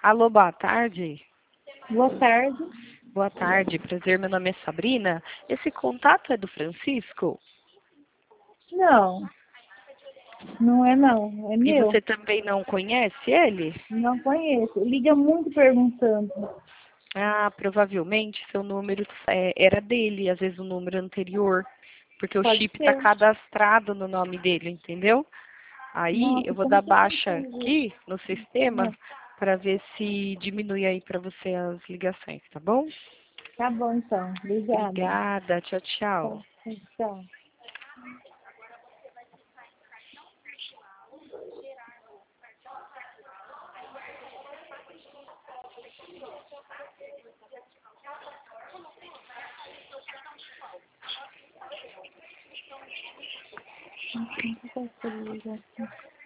Alô, boa tarde. Boa tarde. Boa tarde, prazer, meu nome é Sabrina. Esse contato é do Francisco? Não, não é não, é E meu. você também não conhece ele? Não conheço. Liga muito perguntando. Ah, provavelmente seu número era dele, às vezes o número anterior, porque o Pode chip está ser. cadastrado no nome dele, entendeu? Aí eu Nossa, vou como dar que eu vou baixa fazer? aqui no sistema Não. para ver se diminui aí para você as ligações, tá bom? Tá bom então. Obrigada. Obrigada, tchau, Tá, tchau. tchau. Não sei se eu posso ligar assim.